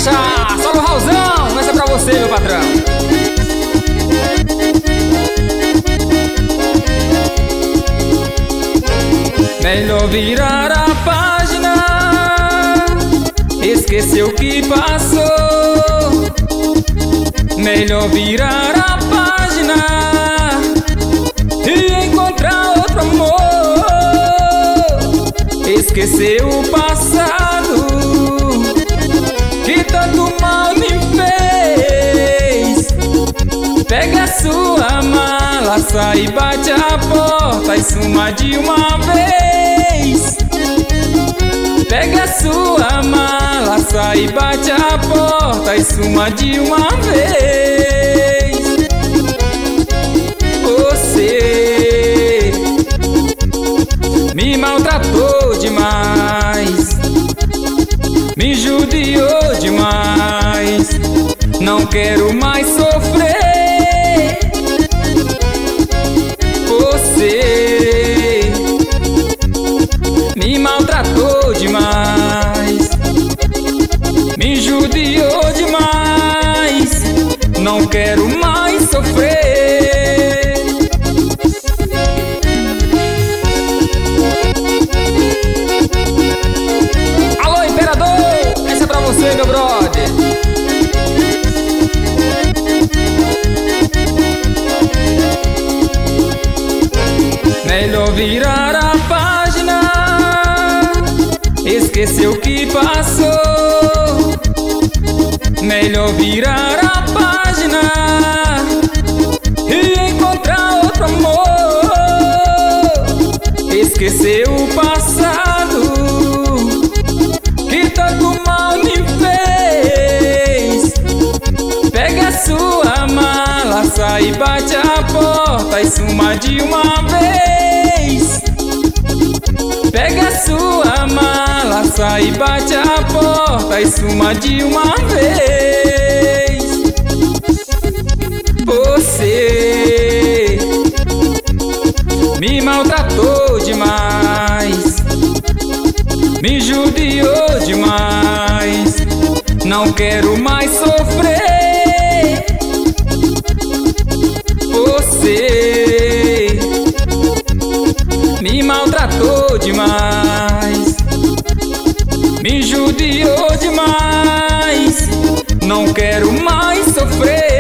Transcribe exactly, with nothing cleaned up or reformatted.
cachaça, olha o Raulzão, essa é pra você, meu patrão. Melhor virar a página, esquecer o que passou. Melhor virar a página e encontrar outro amor. Esquecer o passado que tanto mal me fez. Pega a sua mala, sai e bate a porta e suma de uma vez. Pega a sua mala, sai e bate a porta e suma de uma vez. Você me maltratou demais, me judiou demais. Não quero mais sofrer. Você me maltratou demais, me judiou demais. Não quero mais sofrer. Alô, Imperador, essa é pra você, meu brother. Melhor virar a página, esquecer o que passou. Melhor virar a página e encontrar outro amor. Esquecer o passado que tanto mal me fez. Pega a sua mala, sai e bate a porta e suma de uma vez. Pega a sua mala, sai e bate a porta e suma de uma vez. Você me maltratou demais, me judiou demais. Não quero mais sofrer. Você me maltratou demais, me judiou demais. Não quero mais sofrer.